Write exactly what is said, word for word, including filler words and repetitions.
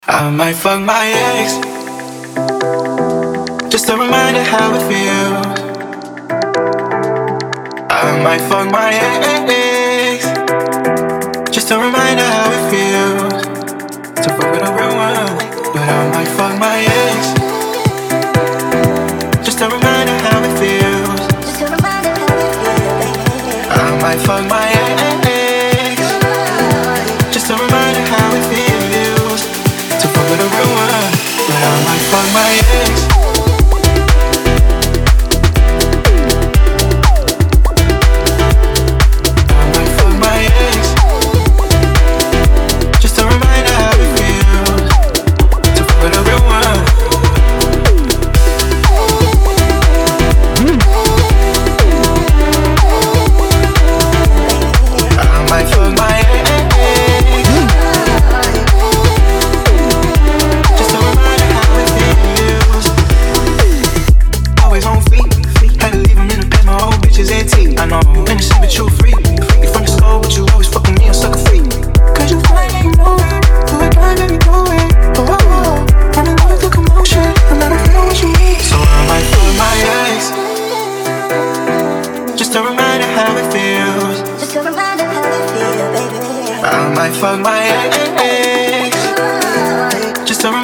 I might fuck my ex, just a reminder how it feels. I might fuck my ex, just a reminder how it feels to fuck with a real one. But I might fuck my ex, just a reminder how it feels. I might fuck my ex, just a reminder how it feels to fuck with a real one. But I might fuck my ex. Just a reminder how it feels. Just a reminder how it feels, baby. I might fuck my ex. Just a